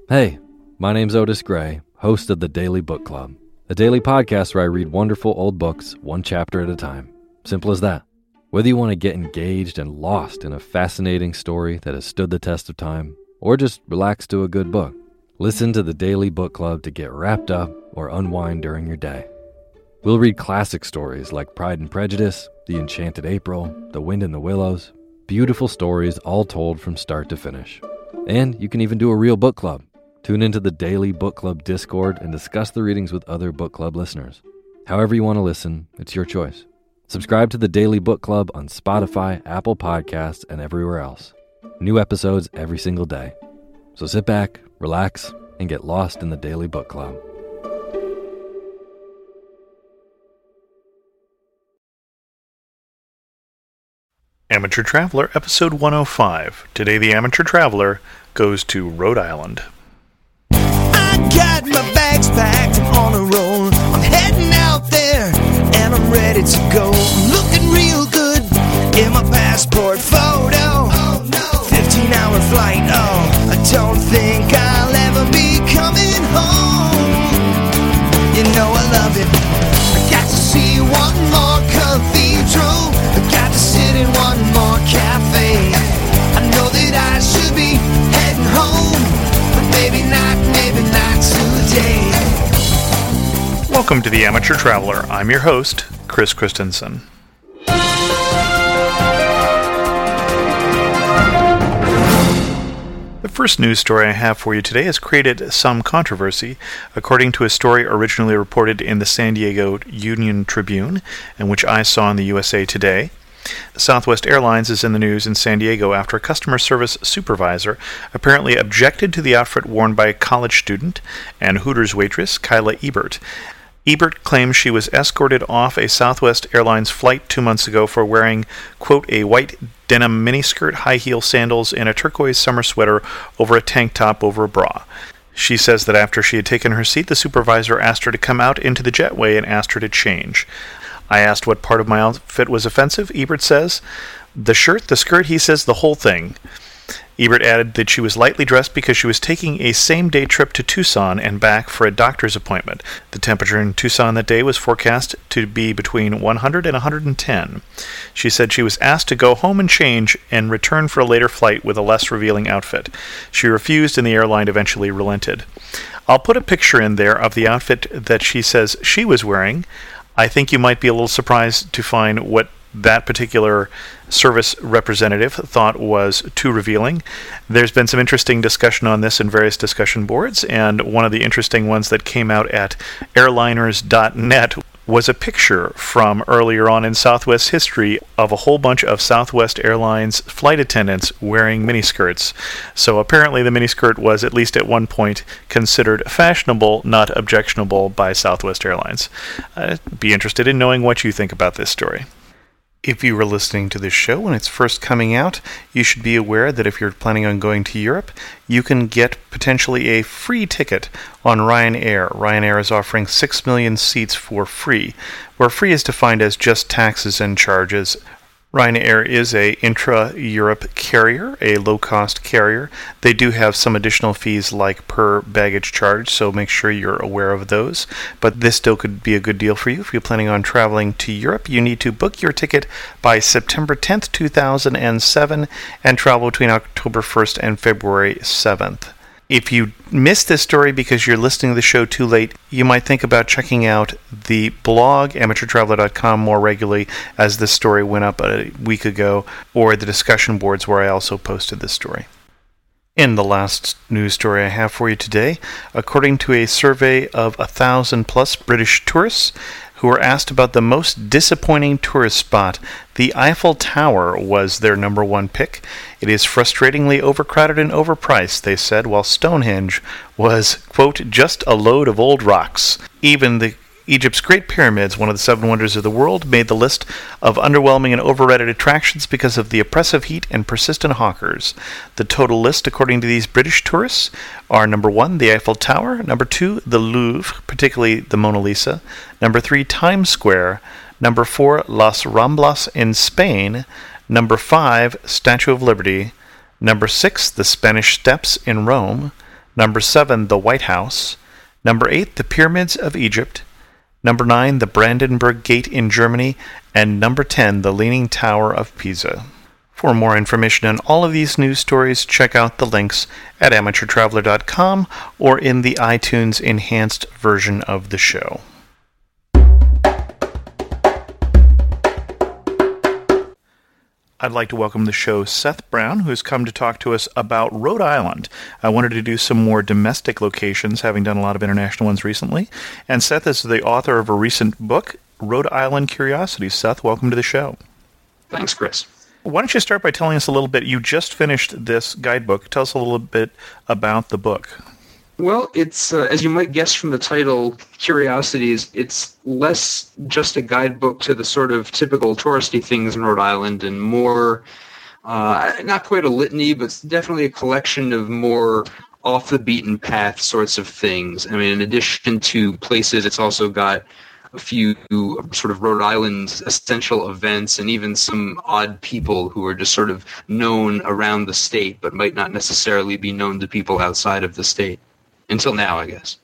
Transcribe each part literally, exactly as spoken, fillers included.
Hey, my name's Otis Gray, host of the Daily Book Club, a daily podcast where I read wonderful old books one chapter at a time. Simple as that. Whether you want to get engaged and lost in a fascinating story that has stood the test of time, or just relax to a good book, listen to the Daily Book Club to get wrapped up or unwind during your day. We'll read classic stories like Pride and Prejudice, The Enchanted April, The Wind in the Willows, beautiful stories all told from start to finish. And you can even do a real book club. Tune into the Daily Book Club Discord and discuss the readings with other book club listeners. However you want to listen, it's your choice. Subscribe to the Daily Book Club on Spotify, Apple Podcasts, and everywhere else. New episodes every single day. So sit back, relax, and get lost in the Daily Book Club. Amateur Traveler, Episode one oh five. Today the Amateur Traveler goes to Rhode Island. I got my bags packed, I'm on a roll. I'm heading out there, and I'm ready to go. I'm looking real good in my passport photo. Oh no, fifteen hour flight, oh, I don't think I'll ever be coming home. You know I love it. I got to see one more cathedral. I got to sit in one more cafe. I know that I should be heading home, but maybe not, maybe not today. Welcome to the Amateur Traveler. I'm your host, Chris Christensen. The first news story I have for you today has created some controversy, according to a story originally reported in the San Diego Union Tribune, and which I saw in the U S A Today. Southwest Airlines is in the news in San Diego after a customer service supervisor apparently objected to the outfit worn by a college student and Hooters waitress Kyla Ebert. Ebert claims she was escorted off a Southwest Airlines flight two months ago for wearing, quote, a white denim miniskirt, high-heel sandals, and a turquoise summer sweater over a tank top over a bra. She says that after she had taken her seat, the supervisor asked her to come out into the jetway and asked her to change. I asked what part of my outfit was offensive. Ebert says, the shirt, the skirt, he says, the whole thing. Ebert added that she was lightly dressed because she was taking a same-day trip to Tucson and back for a doctor's appointment. The temperature in Tucson that day was forecast to be between one hundred and one hundred ten. She said she was asked to go home and change and return for a later flight with a less revealing outfit. She refused and the airline eventually relented. I'll put a picture in there of the outfit that she says she was wearing. I think you might be a little surprised to find what that particular service representative thought was too revealing. There's been some interesting discussion on this in various discussion boards, and one of the interesting ones that came out at airliners dot net was a picture from earlier on in Southwest history of a whole bunch of Southwest Airlines flight attendants wearing miniskirts. So apparently the miniskirt was, at least at one point, considered fashionable, not objectionable by Southwest Airlines. I'd be interested in knowing what you think about this story. If you were listening to this show when it's first coming out, you should be aware that if you're planning on going to Europe, you can get potentially a free ticket on Ryanair. Ryanair is offering six million seats for free, where free is defined as just taxes and charges. Ryanair is a intra-Europe carrier, a low-cost carrier. They do have some additional fees like per baggage charge, so make sure you're aware of those. But this still could be a good deal for you. If you're planning on traveling to Europe, you need to book your ticket by September tenth, two thousand seven and travel between October first and February seventh. If you missed this story because you're listening to the show too late, you might think about checking out the blog, amateur traveler dot com, more regularly, as this story went up a week ago, or the discussion boards where I also posted this story. In the last news story I have for you today, according to a survey of a thousand plus British tourists who were asked about the most disappointing tourist spot, the Eiffel Tower was their number one pick. It is frustratingly overcrowded and overpriced, they said, while Stonehenge was, quote, just a load of old rocks. Even the Egypt's Great Pyramids, one of the seven wonders of the world, made the list of underwhelming and overrated attractions because of the oppressive heat and persistent hawkers. The total list, according to these British tourists, are number one, the Eiffel Tower, number two, the Louvre, particularly the Mona Lisa, number three, Times Square, number four, Las Ramblas in Spain, number five, Statue of Liberty, number six, the Spanish Steps in Rome, Number seven, the White House. Number eight, the Pyramids of Egypt. Number nine, the Brandenburg Gate in Germany. And number ten, the Leaning Tower of Pisa. For more information on all of these news stories, check out the links at amateur traveler dot com or in the iTunes enhanced version of the show. I'd like to welcome to the show Seth Brown, who's come to talk to us about Rhode Island. I wanted to do some more domestic locations, having done a lot of international ones recently. And Seth is the author of a recent book, Rhode Island Curiosities. Seth, welcome to the show. Thanks, Chris. Why don't you start by telling us a little bit? You just finished this guidebook. Tell us a little bit about the book. Well, it's, uh, as you might guess from the title, Curiosities, it's less just a guidebook to the sort of typical touristy things in Rhode Island and more, uh, not quite a litany, but it's definitely a collection of more off-the-beaten-path sorts of things. I mean, in addition to places, it's also got a few sort of Rhode Island essential events and even some odd people who are just sort of known around the state but might not necessarily be known to people outside of the state. Until now, I guess.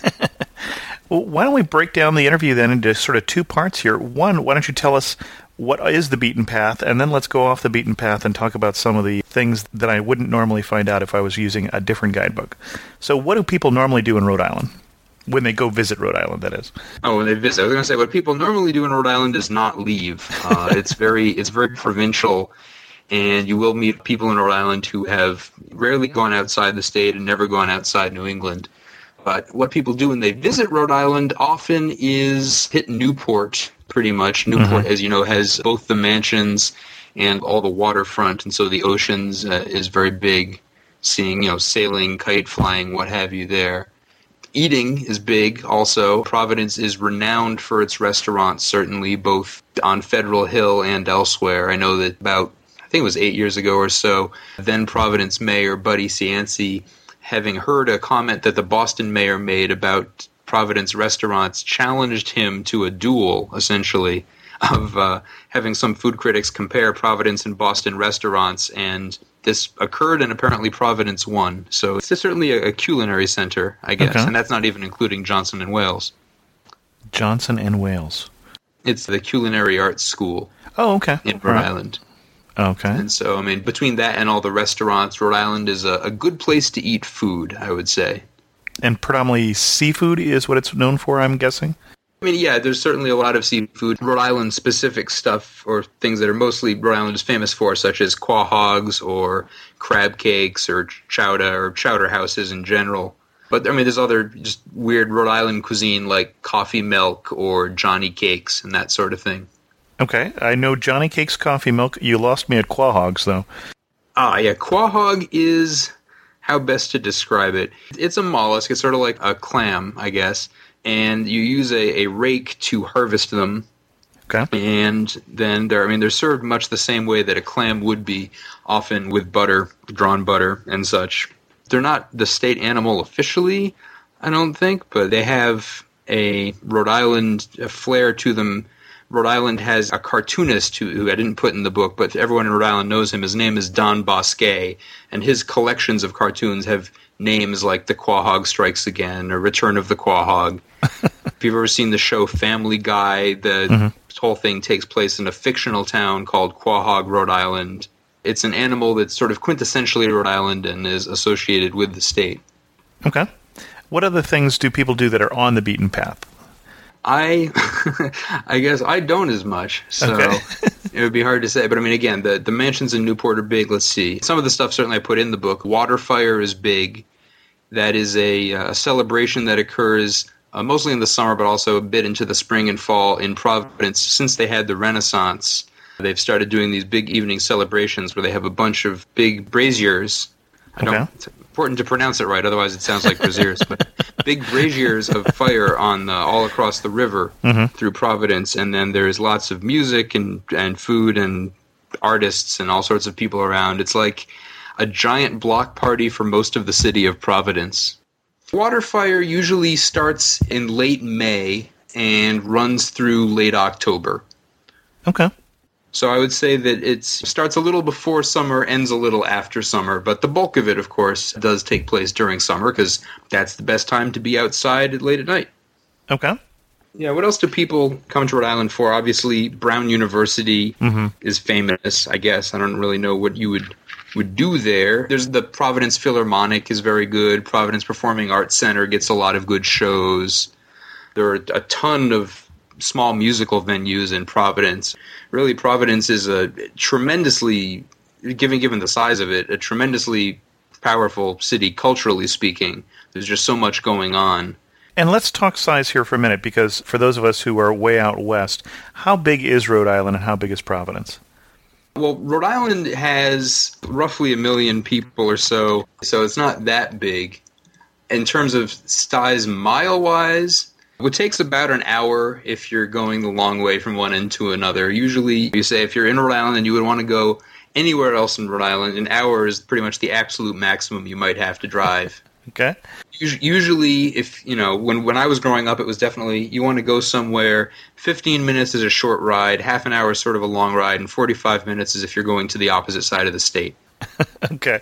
Well, why don't we break down the interview then into sort of two parts here? One, why don't you tell us what is the beaten path, and then let's go off the beaten path and talk about some of the things that I wouldn't normally find out if I was using a different guidebook. So what do people normally do in Rhode Island? When they go visit Rhode Island, that is. Oh, when they visit. I was going to say, what people normally do in Rhode Island is not leave. Uh, it's very it's very provincial, and you will meet people in Rhode Island who have rarely gone outside the state and never gone outside New England. But what people do when they visit Rhode Island often is hit Newport, pretty much. Newport, mm-hmm. as you know, has both the mansions and all the waterfront, and so the oceans uh, is very big, seeing, you know, sailing, kite flying, what have you there. Eating is big also. Providence is renowned for its restaurants, certainly, both on Federal Hill and elsewhere. I know that about, I think it was eight years ago or so, then Providence Mayor Buddy Cianci, having heard a comment that the Boston mayor made about Providence restaurants, challenged him to a duel, essentially, of uh, having some food critics compare Providence and Boston restaurants, and this occurred, and apparently Providence won. So it's certainly a, a culinary center, I guess, okay. And that's not even including Johnson and Wales. Johnson and Wales. It's the Culinary Arts School. Oh, okay. In Rhode right. Island. Okay. And so, I mean, between that and all the restaurants, Rhode Island is a, a good place to eat food, I would say. And predominantly seafood is what it's known for, I'm guessing? I mean, yeah, there's certainly a lot of seafood. Rhode Island-specific stuff, or things that are mostly Rhode Island is famous for, such as quahogs or crab cakes or chowder or chowder houses in general. But, I mean, there's other just weird Rhode Island cuisine like coffee milk or Johnny cakes and that sort of thing. Okay, I know Johnny Cakes coffee milk. You lost me at quahogs, though. Ah, yeah, quahog is how best to describe it. It's a mollusk. It's sort of like a clam, I guess. And you use a, a rake to harvest them. Okay. And then they're, I mean, they're served much the same way that a clam would be, often with butter, drawn butter and such. They're not the state animal officially, I don't think, but they have a Rhode Island a flair to them. Rhode Island has a cartoonist who, who I didn't put in the book, but everyone in Rhode Island knows him. His name is Don Bosquet, and his collections of cartoons have names like The Quahog Strikes Again or Return of the Quahog. If you've ever seen the show Family Guy, the mm-hmm. whole thing takes place in a fictional town called Quahog, Rhode Island. It's an animal that's sort of quintessentially Rhode Island and is associated with the state. Okay. What other things do people do that are on the beaten path? I I guess I don't as much, so okay. It would be hard to say. But I mean, again, the, the mansions in Newport are big. Let's see. Some of the stuff certainly I put in the book. Waterfire is big. That is a, a celebration that occurs uh, mostly in the summer, but also a bit into the spring and fall in Providence. Since they had the Renaissance, they've started doing these big evening celebrations where they have a bunch of big braziers. I don't, okay. It's important to pronounce it right, otherwise it sounds like braziers. But big braziers of fire on the, all across the river mm-hmm. through Providence, and then there's lots of music and, and food and artists and all sorts of people around. It's like a giant block party for most of the city of Providence. Waterfire usually starts in late May and runs through late October. Okay. So I would say that it starts a little before summer, ends a little after summer, but the bulk of it, of course, does take place during summer because that's the best time to be outside late at night. Okay. Yeah, what else do people come to Rhode Island for? Obviously, Brown University mm-hmm. is famous, I guess. I don't really know what you would would do there. There's the Providence Philharmonic is very good. Providence Performing Arts Center gets a lot of good shows. There are a ton of small musical venues in Providence. Really, Providence is a tremendously, given given the size of it, a tremendously powerful city culturally speaking. There's just so much going on. And let's talk size here for a minute, because for those of us who are way out west, how big is Rhode Island and how big is Providence? Well, Rhode Island has roughly a million people or so, so it's not that big. In terms of size mile-wise, it takes about an hour if you're going the long way from one end to another. Usually, you say if you're in Rhode Island and you would want to go anywhere else in Rhode Island, an hour is pretty much the absolute maximum you might have to drive. Okay. Usually, if you know, when when I was growing up, it was definitely you want to go somewhere. Fifteen minutes is a short ride, half an hour is sort of a long ride, and forty-five minutes is if you're going to the opposite side of the state. Okay,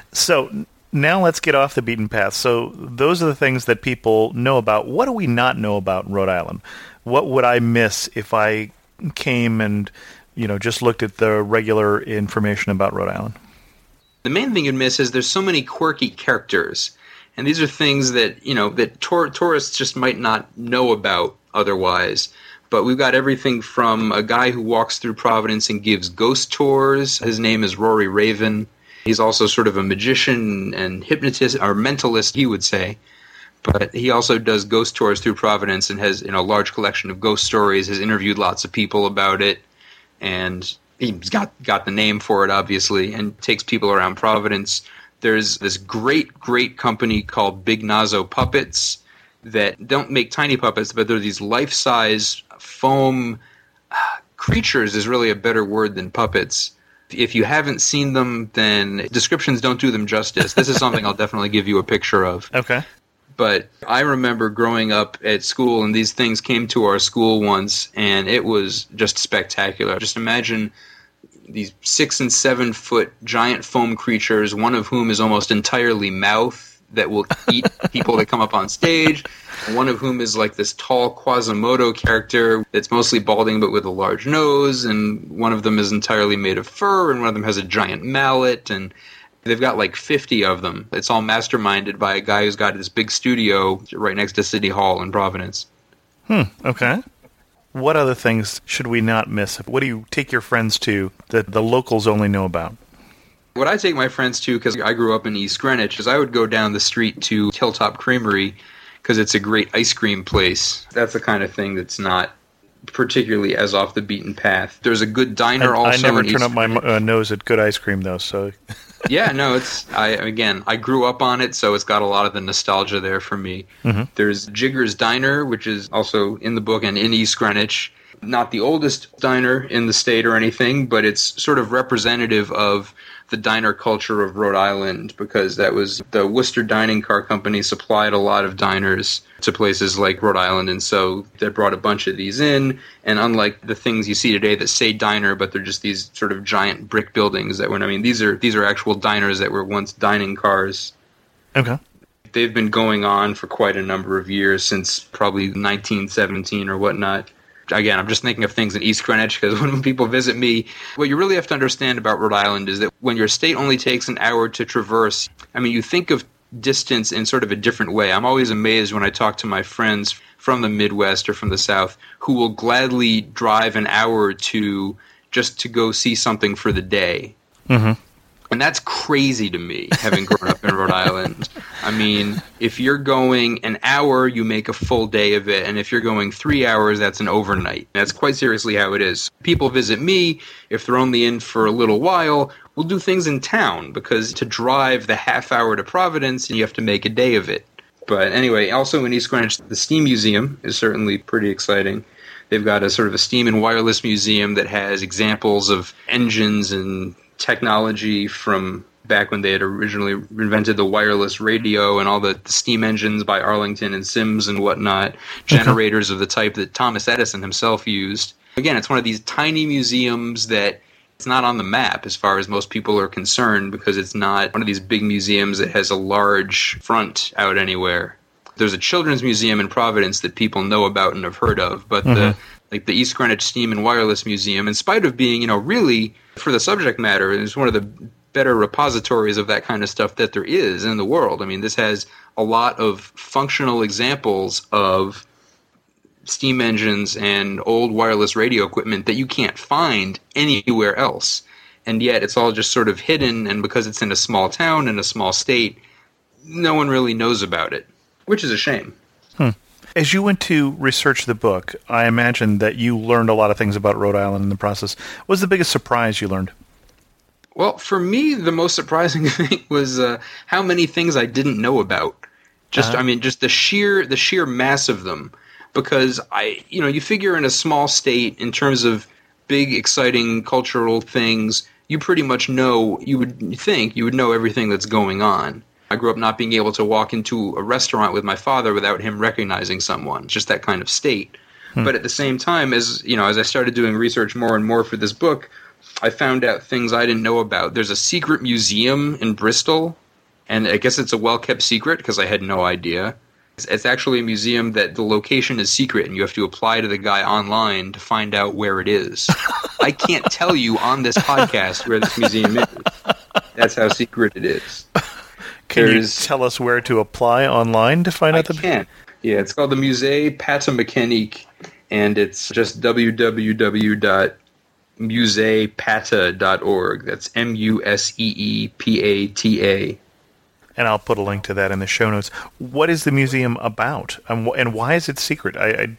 so now let's get off the beaten path. So those are the things that people know about. What do we not know about Rhode Island? What would I miss if I came and you know just looked at the regular information about Rhode Island? The main thing you'd miss is there's so many quirky characters. And these are things that, you know, that tour- tourists just might not know about otherwise. But we've got everything from a guy who walks through Providence and gives ghost tours. His name is Rory Raven. He's also sort of a magician and hypnotist, or mentalist, he would say. But he also does ghost tours through Providence and has, you know, a large collection of ghost stories, has interviewed lots of people about it. And he's got, got the name for it, obviously, and takes people around Providence. There's this great, great company called Big Nazo Puppets that don't make tiny puppets, but they're these life-size foam uh, creatures is really a better word than puppets. If you haven't seen them, then descriptions don't do them justice. This is something I'll definitely give you a picture of. Okay. But I remember growing up at school, and these things came to our school once, and it was just spectacular. Just imagine these six and seven foot giant foam creatures, one of whom is almost entirely mouth that will eat people that come up on stage, and one of whom is like this tall Quasimodo character that's mostly balding but with a large nose, and one of them is entirely made of fur, and one of them has a giant mallet, and they've got like fifty of them. It's all masterminded by a guy who's got this big studio right next to City Hall in Providence. Hmm, okay. What other things should we not miss? What do you take your friends to that the locals only know about? What I take my friends to, because I grew up in East Greenwich, is I would go down the street to Hilltop Creamery because it's a great ice cream place. That's the kind of thing that's not particularly as off the beaten path. There's a good diner I, also. I never in turn East up my uh, nose at good ice cream, though, so... Yeah, no, it's I again, I grew up on it, so it's got a lot of the nostalgia there for me. Mm-hmm. There's Jigger's Diner, which is also in the book and in East Greenwich. Not the oldest diner in the state or anything, but it's sort of representative of the diner culture of Rhode Island, because that was the Worcester Dining Car Company supplied a lot of diners to places like Rhode Island, and so they brought a bunch of these in, and unlike the things you see today that say diner, but they're just these sort of giant brick buildings that were, I mean, these are these are actual diners that were once dining cars. Okay. They've been going on for quite a number of years, since probably nineteen seventeen or whatnot. Again, I'm just thinking of things in East Greenwich, because when people visit me, what you really have to understand about Rhode Island is that when your state only takes an hour to traverse, I mean, you think of distance in sort of a different way. I'm always amazed when I talk to my friends from the Midwest or from the South who will gladly drive an hour or two just to go see something for the day. Mm-hmm. And that's crazy to me, having grown up in Rhode Island. I mean, if you're going an hour, you make a full day of it. And if you're going three hours, that's an overnight. That's quite seriously how it is. People visit me, if they're only in for a little while, we'll do things in town, because to drive the half hour to Providence, you have to make a day of it. But anyway, also in East Greenwich, the Steam Museum is certainly pretty exciting. They've got a sort of a steam and wireless museum that has examples of engines and technology from back when they had originally invented the wireless radio, and all the, the steam engines by Arlington and Sims and whatnot, generators of the type that Thomas Edison himself used. Again, it's one of these tiny museums that it's not on the map as far as most people are concerned because it's not one of these big museums that has a large front out anywhere. There's a children's museum in Providence that people know about and have heard of, but mm-hmm. the like the East Greenwich Steam and Wireless Museum, in spite of being, you know, really, for the subject matter, is one of the better repositories of that kind of stuff that there is in the world. I mean, this has a lot of functional examples of steam engines and old wireless radio equipment that you can't find anywhere else. And yet it's all just sort of hidden, and because it's in a small town, in a small state, no one really knows about it, which is a shame. Hmm. As you went to research the book, I imagine that you learned a lot of things about Rhode Island in the process. What was the biggest surprise you learned? Well, for me, the most surprising thing was uh, how many things I didn't know about. Just, uh-huh. I mean, just the sheer the sheer mass of them. Because I, you know, you figure in a small state, in terms of big, exciting cultural things, you pretty much know. You would think you would know everything that's going on. I grew up not being able to walk into a restaurant with my father without him recognizing someone. Just that kind of state. Hmm. But at the same time, as you know, as I started doing research more and more for this book, I found out things I didn't know about. There's a secret museum in Bristol, and I guess it's a well-kept secret because I had no idea. It's, it's actually a museum that the location is secret, and you have to apply to the guy online to find out where it is. I can't tell you on this podcast where this museum is. That's how secret it is. Can There's, you tell us where to apply online to find I out the... I can. Yeah, it's called the Musée Patamécanique, and it's just w w w dot musee pata dot org. That's M U S E E P A T A. And I'll put a link to that in the show notes. What is the museum about, and, wh- and why is it secret? I, I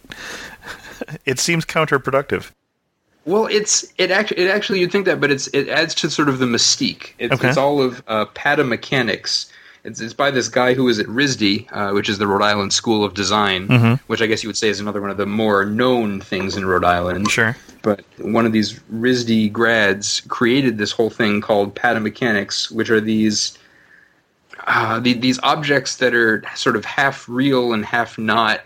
it seems counterproductive. Well, it's it actually it actually you'd think that, but it's it adds to sort of the mystique. It's, okay. it's all of uh, patamechanics. It's, it's by this guy who is at R I S D, uh, which is the Rhode Island School of Design, mm-hmm. which I guess you would say is another one of the more known things in Rhode Island. Sure. But one of these R I S D grads created this whole thing called patamechanics, which are these uh, the, these objects that are sort of half real and half not,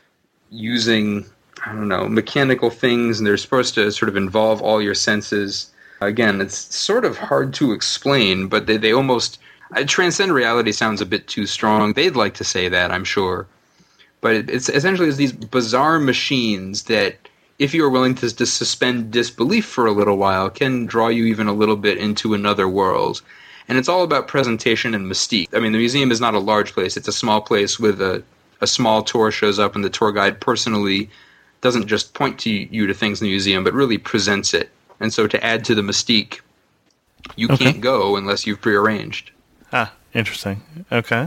using, I don't know, mechanical things, and they're supposed to sort of involve all your senses. Again, it's sort of hard to explain, but they, they almost... Uh, transcend reality sounds a bit too strong. They'd like to say that, I'm sure. But it, it's essentially it's these bizarre machines that, if you are willing to, to suspend disbelief for a little while, can draw you even a little bit into another world. And it's all about presentation and mystique. I mean, the museum is not a large place. It's a small place with a, a small tour shows up, and the tour guide personally doesn't just point to you to things in the museum, but really presents it. And so to add to the mystique, you okay. can't go unless you've prearranged. Ah, interesting. Okay.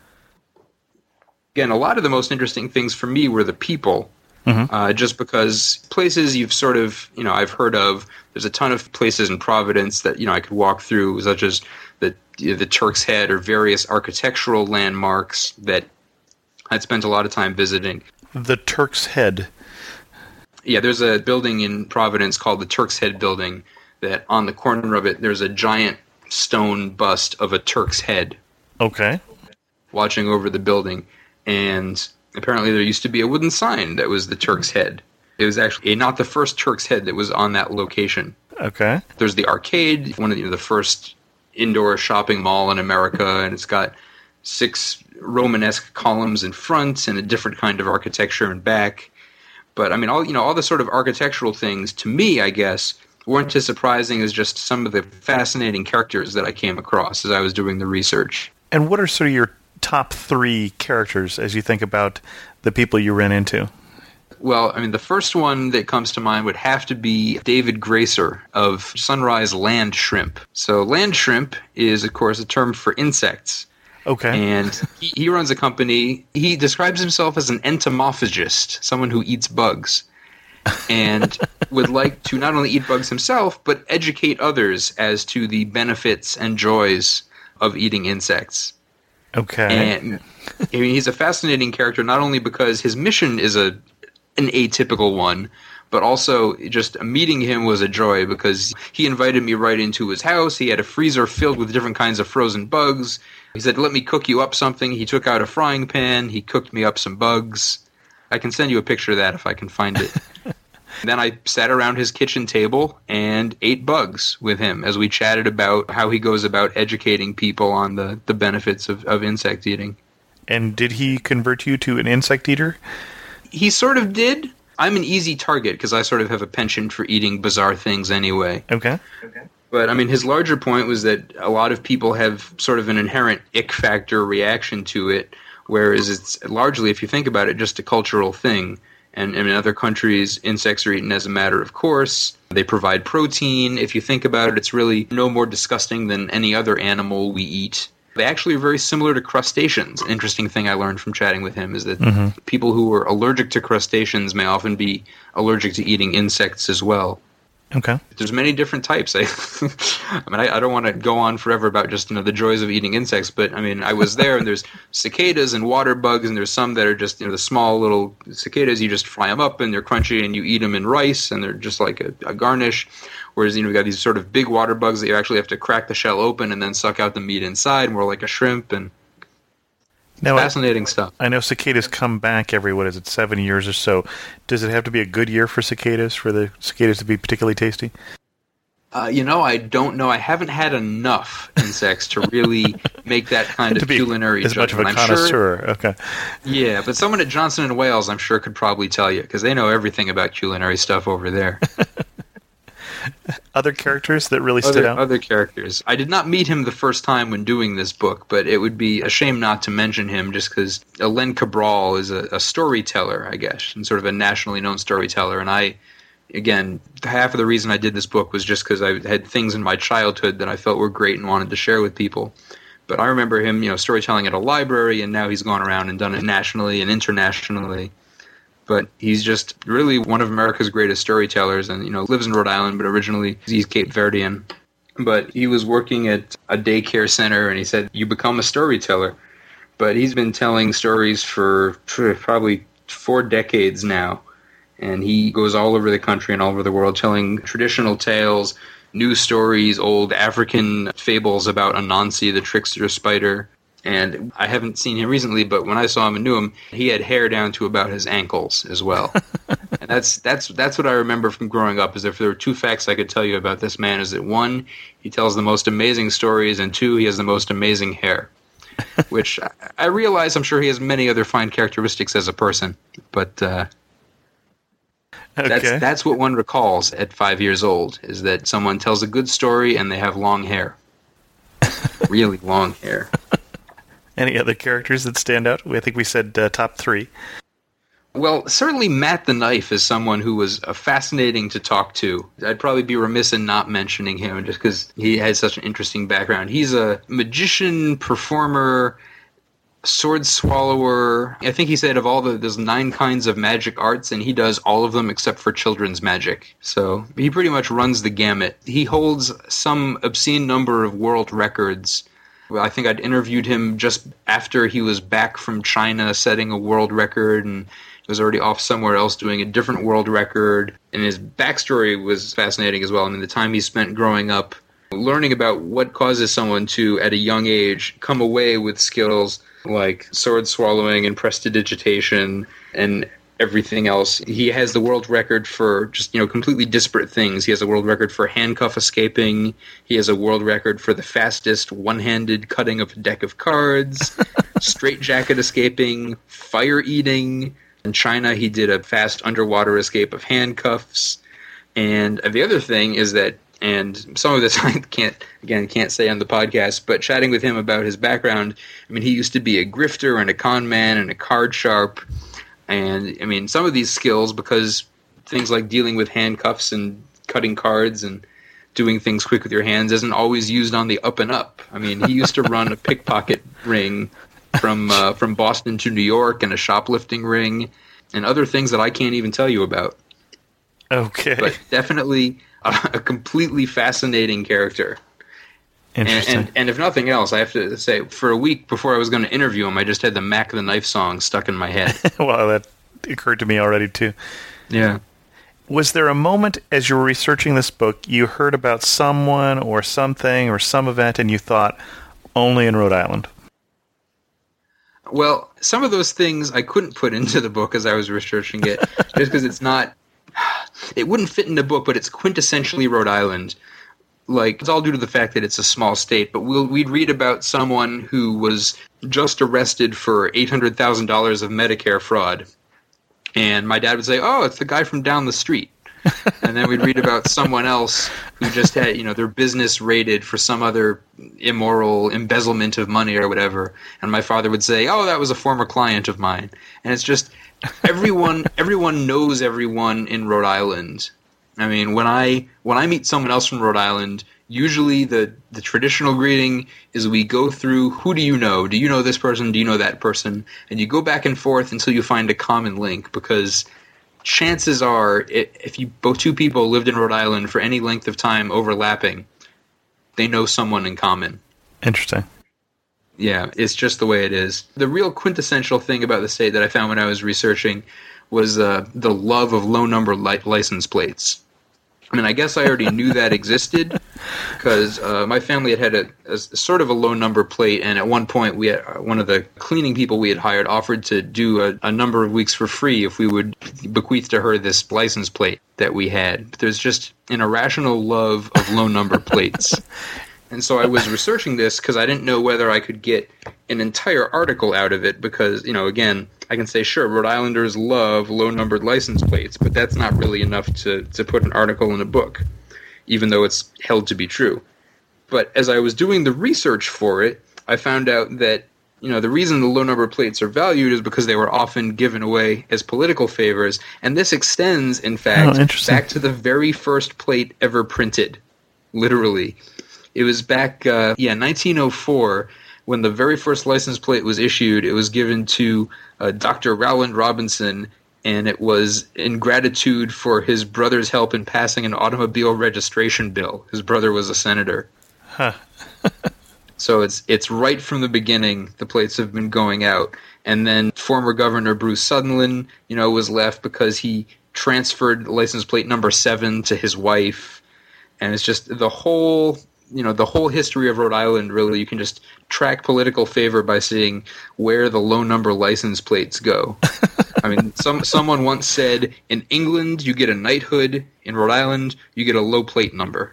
Again, a lot of the most interesting things for me were the people, mm-hmm. uh, just because places you've sort of, you know, I've heard of. There's a ton of places in Providence that, you know, I could walk through, such as the you know, the Turk's Head or various architectural landmarks that I'd spent a lot of time visiting. The Turk's Head. Yeah, there's a building in Providence called the Turk's Head Building that on the corner of it, there's a giant stone bust of a Turk's head. Okay. Watching over the building. And apparently there used to be a wooden sign that was the Turk's head. It was actually not the first Turk's head that was on that location. Okay. There's the arcade, one of the, you know, the first indoor shopping mall in America, and it's got six Romanesque columns in front and a different kind of architecture in back. But I mean, all you know, all the sort of architectural things, to me, I guess, weren't as surprising as just some of the fascinating characters that I came across as I was doing the research. And what are sort of your top three characters as you think about the people you ran into? Well, I mean, the first one that comes to mind would have to be David Gracer of Sunrise Land Shrimp. So land shrimp is, of course, a term for insects. Okay. And he, he runs a company. He describes himself as an entomophagist, someone who eats bugs. And would like to not only eat bugs himself, but educate others as to the benefits and joys of eating insects. Okay. And I mean, he's a fascinating character, not only because his mission is a an atypical one, but also just meeting him was a joy because he invited me right into his house. He had a freezer filled with different kinds of frozen bugs. He said, "Let me cook you up something." He took out a frying pan. He cooked me up some bugs. I can send you a picture of that if I can find it. Then I sat around his kitchen table and ate bugs with him as we chatted about how he goes about educating people on the, the benefits of, of insect eating. And did he convert you to an insect eater? He sort of did. I'm an easy target because I sort of have a penchant for eating bizarre things anyway. Okay. Okay. But, I mean, his larger point was that a lot of people have sort of an inherent ick factor reaction to it, whereas it's largely, if you think about it, just a cultural thing. And, and in other countries, insects are eaten as a matter of course. They provide protein. If you think about it, it's really no more disgusting than any other animal we eat. They actually are very similar to crustaceans. An interesting thing I learned from chatting with him is that mm-hmm. people who are allergic to crustaceans may often be allergic to eating insects as well. Okay. There's many different types. I, I mean, I, I don't want to go on forever about just, you know, the joys of eating insects, but I mean, I was there, and there's cicadas and water bugs, and there's some that are just, you know, the small little cicadas. You just fry them up, and they're crunchy, and you eat them in rice, and they're just like a, a garnish. Whereas, you know, we got these sort of big water bugs that you actually have to crack the shell open and then suck out the meat inside, more like a shrimp, and now, fascinating I, stuff. I know cicadas come back every, what is it, seven years or so. Does it have to be a good year for cicadas, for the cicadas to be particularly tasty? Uh, you know, I don't know. I haven't had enough insects to really make that kind of culinary as judgment. much of a connoisseur. Sure, okay. Yeah, but someone at Johnson and Wales, I'm sure, could probably tell you, because they know everything about culinary stuff over there. Other characters that really stood other, out? Other characters. I did not meet him the first time when doing this book, but it would be a shame not to mention him just because Len Cabral is a, a storyteller, I guess, and sort of a nationally known storyteller. And I, again, half of the reason I did this book was just because I had things in my childhood that I felt were great and wanted to share with people. But I remember him, you know, storytelling at a library, and now he's gone around and done it nationally and internationally. But he's just really one of America's greatest storytellers, and, you know, lives in Rhode Island, but originally he's Cape Verdean. But he was working at a daycare center, and he said, you become a storyteller. But he's been telling stories for probably four decades now, and he goes all over the country and all over the world telling traditional tales, new stories, old African fables about Anansi, the trickster spider. And I haven't seen him recently, but when I saw him and knew him, he had hair down to about his ankles as well. And that's that's that's what I remember from growing up, is if there were two facts I could tell you about this man, is that one, he tells the most amazing stories, and two, he has the most amazing hair. Which I, I realize I'm sure he has many other fine characteristics as a person, but uh, okay. that's, that's what one recalls at five years old, is that someone tells a good story and they have long hair. Really long hair. Any other characters that stand out? I think we said uh, top three. Well, certainly Matt the Knife is someone who was uh, fascinating to talk to. I'd probably be remiss in not mentioning him just because he has such an interesting background. He's a magician, performer, sword swallower. I think he said of all the, there's nine kinds of magic arts, and he does all of them except for children's magic. So he pretty much runs the gamut. He holds some obscene number of world records. Well, I think I'd interviewed him just after he was back from China setting a world record, and he was already off somewhere else doing a different world record. And his backstory was fascinating as well. I mean, the time he spent growing up, learning about what causes someone to, at a young age, come away with skills like sword swallowing and prestidigitation and everything else. He has the world record for just, you know, completely disparate things. He has a world record for handcuff escaping. He has a world record for the fastest one-handed cutting of a deck of cards, straitjacket escaping, fire eating. In China, he did a fast underwater escape of handcuffs. And the other thing is that, and some of this I can't, again, can't say on the podcast, but chatting with him about his background, I mean, he used to be a grifter and a con man and a card sharp. And, I mean, some of these skills, because things like dealing with handcuffs and cutting cards and doing things quick with your hands isn't always used on the up and up. I mean, he used to run a pickpocket ring from uh, from Boston to New York, and a shoplifting ring, and other things that I can't even tell you about. Okay. But definitely a, a completely fascinating character. Interesting. And, and, and if nothing else, I have to say, for a week before I was going to interview him, I just had the Mac the Knife song stuck in my head. Well, that occurred to me already, too. Yeah. Was there a moment as you were researching this book, you heard about someone or something or some event, and you thought, only in Rhode Island? Well, some of those things I couldn't put into the book as I was researching it, just because it's not... it wouldn't fit in a book, but it's quintessentially Rhode Island. Like, it's all due to the fact that it's a small state, but we'll, we'd read about someone who was just arrested for eight hundred thousand dollars of Medicare fraud. And my dad would say, oh, it's the guy from down the street. And then we'd read about someone else who just had, you know, their business raided for some other immoral embezzlement of money or whatever. And my father would say, oh, that was a former client of mine. And it's just, everyone everyone knows everyone in Rhode Island. I mean, when I when I meet someone else from Rhode Island, usually the, the traditional greeting is we go through, who do you know? Do you know this person? Do you know that person? And you go back and forth until you find a common link, because chances are, if you both two people lived in Rhode Island for any length of time overlapping, they know someone in common. Interesting. Yeah, it's just the way it is. The real quintessential thing about the state that I found when I was researching was uh, the love of low-number li- license plates. I mean, I guess I already knew that existed, because uh, my family had had a, a sort of a low-number plate, and at one point, we had, uh, one of the cleaning people we had hired offered to do a, a number of weeks for free if we would bequeath to her this license plate that we had. But there's just an irrational love of low-number plates. And so I was researching this because I didn't know whether I could get an entire article out of it because, you know, again, I can say, sure, Rhode Islanders love low-numbered license plates, but that's not really enough to, to put an article in a book, even though it's held to be true. But as I was doing the research for it, I found out that, you know, the reason the low-number plates are valued is because they were often given away as political favors, and this extends, in fact, oh, back to the very first plate ever printed, literally. It was back, uh, yeah, nineteen oh four, when the very first license plate was issued. It was given to uh, Doctor Rowland Robinson, and it was in gratitude for his brother's help in passing an automobile registration bill. His brother was a senator. Huh. So it's it's right from the beginning, the plates have been going out. And then former Governor Bruce Sutherland, you know, was left because he transferred license plate number seven to his wife. And it's just the whole... You know, the whole history of Rhode Island, really, you can just track political favor by seeing where the low-number license plates go. I mean, some someone once said, in England, you get a knighthood. In Rhode Island, you get a low plate number.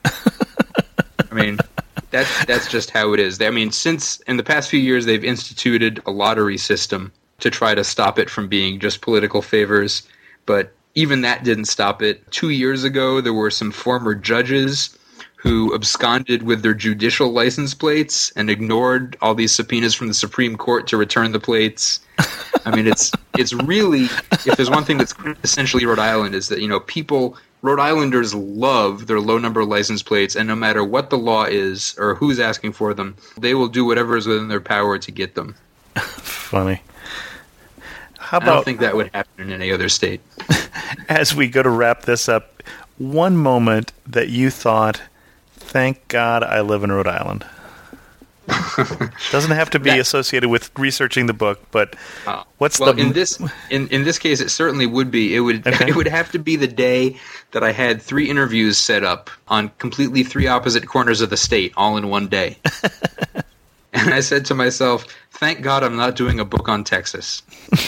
I mean, that's, that's just how it is. I mean, since, in the past few years, they've instituted a lottery system to try to stop it from being just political favors. But even that didn't stop it. Two years ago, there were some former judges who absconded with their judicial license plates and ignored all these subpoenas from the Supreme Court to return the plates. I mean, it's it's really, if there's one thing that's essentially Rhode Island, is that, you know, people, Rhode Islanders love their low-number license plates, and no matter what the law is or who's asking for them, they will do whatever is within their power to get them. Funny. How about, I don't think that would happen in any other state. As we go to wrap this up, one moment that you thought, thank God I live in Rhode Island. Doesn't have to be that, associated with researching the book, but uh, what's well, the in this in, in this case it certainly would be. It would okay. It would have to be the day that I had three interviews set up on completely three opposite corners of the state all in one day. And I said to myself, thank God I'm not doing a book on Texas.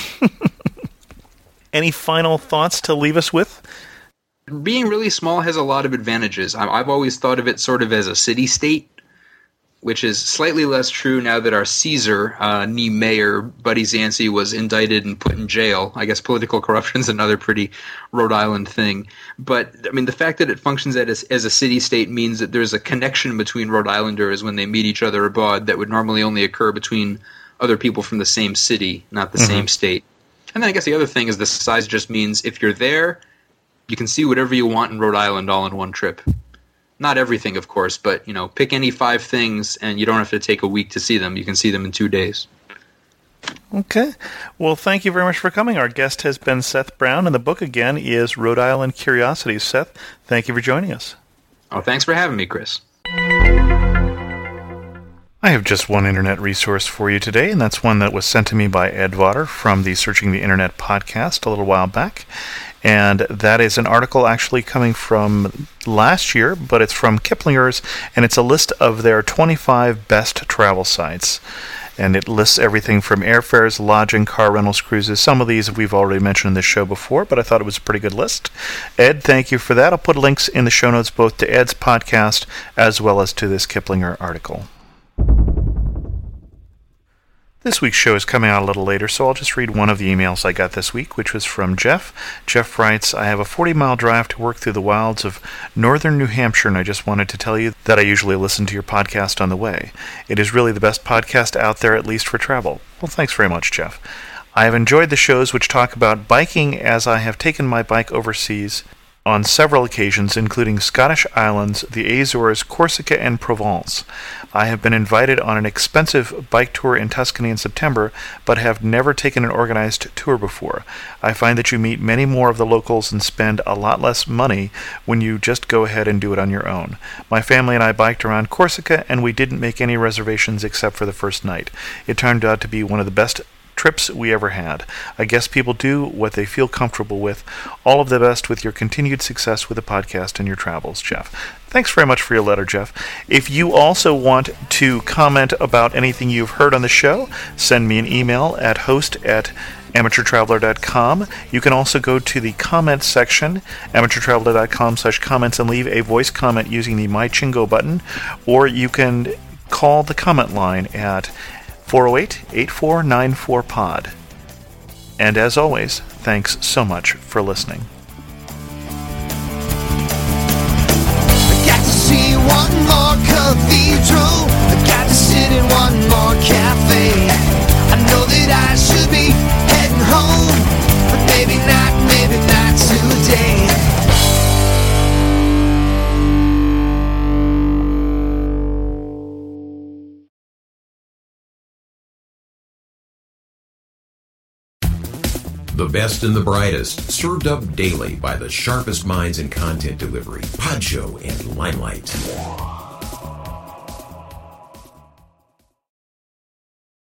Any final thoughts to leave us with? Being really small has a lot of advantages. I've always thought of it sort of as a city-state, which is slightly less true now that our Caesar, uh, nee mayor, Buddy Zancy, was indicted and put in jail. I guess political corruption is another pretty Rhode Island thing. But, I mean, the fact that it functions as, as a city-state means that there's a connection between Rhode Islanders when they meet each other abroad that would normally only occur between other people from the same city, not the mm-hmm. same state. And then I guess the other thing is the size just means if you're there, you can see whatever you want in Rhode Island all in one trip. Not everything, of course, but, you know, pick any five things and you don't have to take a week to see them. You can see them in two days. Okay. Well, thank you very much for coming. Our guest has been Seth Brown, and the book, again, is Rhode Island Curiosities. Seth, thank you for joining us. Oh, thanks for having me, Chris. I have just one internet resource for you today, and that's one that was sent to me by Ed Vodder from the Searching the Internet podcast a little while back. And that is an article actually coming from last year, but it's from Kiplinger's, and it's a list of their twenty-five best travel sites. and it lists everything from airfares, lodging, car rentals, cruises. Some of these we've already mentioned in this show before, but I thought it was a pretty good list. Ed, thank you for that. I'll put links in the show notes both to Ed's podcast as well as to this Kiplinger article. This week's show is coming out a little later, so I'll just read one of the emails I got this week, which was from Jeff. Jeff writes, I have a forty-mile drive to work through the wilds of northern New Hampshire, and I just wanted to tell you that I usually listen to your podcast on the way. It is really the best podcast out there, at least for travel. Well, thanks very much, Jeff. I have enjoyed the shows which talk about biking, as I have taken my bike overseas on several occasions, including Scottish Islands, the Azores, Corsica, and Provence. I have been invited on an expensive bike tour in Tuscany in September, but have never taken an organized tour before. I find that you meet many more of the locals and spend a lot less money when you just go ahead and do it on your own. My family and I biked around Corsica, and we didn't make any reservations except for the first night. It turned out to be one of the best trips we ever had. I guess people do what they feel comfortable with. All of the best with your continued success with the podcast and your travels, Jeff. Thanks very much for your letter, Jeff. If you also want to comment about anything you've heard on the show, send me an email at host at amateur traveler dot com. You can also go to the comments section, amateur traveler dot com slash comments, and leave a voice comment using the My Chingo button, or you can call the comment line at four oh eight, eight four nine four, P O D. And as always, thanks so much for listening. I got to see one more cathedral. I got to sit in one more cafe. I know that I should be heading home, but maybe not, maybe not today. The best and the brightest, served up daily by the sharpest minds in content delivery, Podshow and Limelight.